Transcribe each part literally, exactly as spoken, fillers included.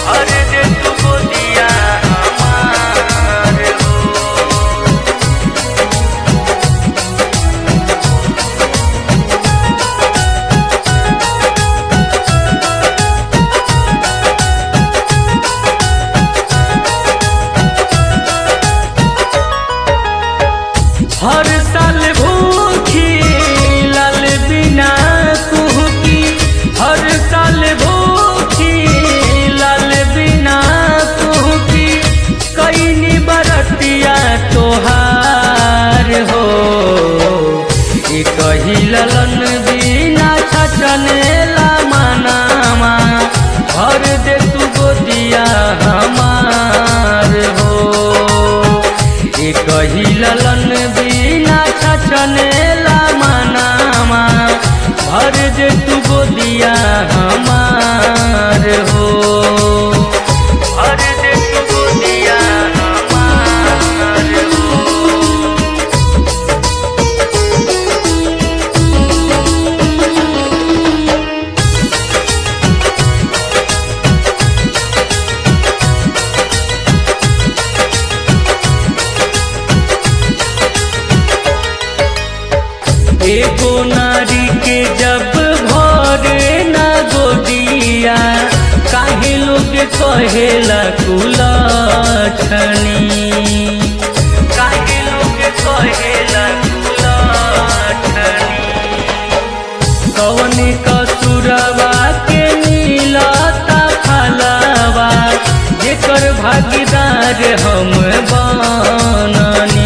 भर दे तू गोदिया हमार हो। हर साल भूखी लाल बिना कुहकी, हर साल भूखी लाल बिना कुहकी, कईनी बरतिया तोहार हो। ई कही ललन बिना छचनेला मनामा, भर दे तू गोदिया हमार हो। ई कही ललन बिना छचनेला मनामा, भर दे तू गोदिया हमार हो। भर दे तू गोदिया हमार हो। एगो नारी के जब भरे ना गोदिया, काहे लोग कहेला कुलछनी, काहे लोग कहेला कुलछनी। कौन कसूरवा के मिलता फलवा, जेकर भागीदार हम बननी।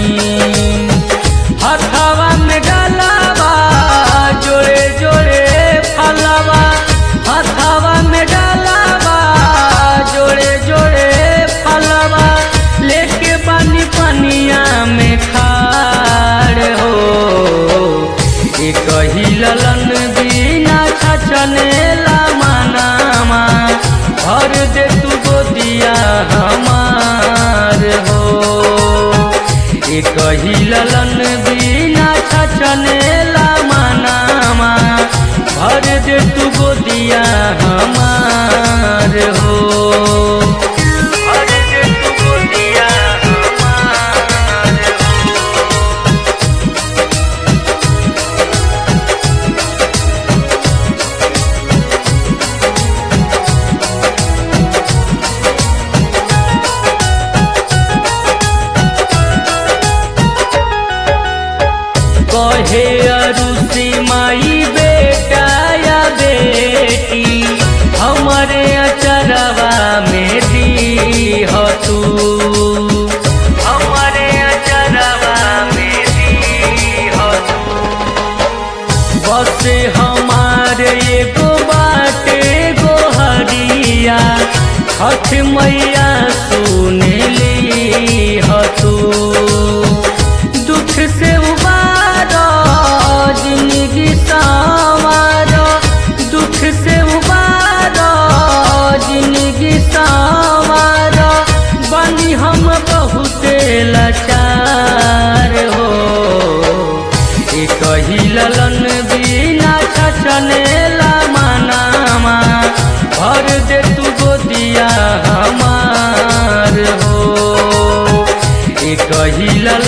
हथवा में डालावा जोड़े जोड़े फलवा, हथवा में डालावा जोड़े जोड़े फलवा, लेके पानी पनिया में खाड़ हो। ये कही ललन बिना छचनेला मनामा, भर दे तू गोदिया हमार हो। ये कही ललन बिना छचनेला मनामा, भर दे तू गोदिया हमार हो। भर दे तू गोदिया हमार हो। कहे अरुषि माई बेटा या बेटी, हमारे अचरवा में दी हो तू, हमारे अचरवा में दी हो तू। बस हमारे एगो बाटे गोहरिया, हठ मैया सुन ली हो तू। दुख से उबारो जिंदगी संवारो, दुख से उबारो जिंदगी संवारो, बनी हम बहुते लाचार हो। ये कही ललन बिना छचनेला मनामा, भर दे तू गोदिया हमार हो। ये कही ललन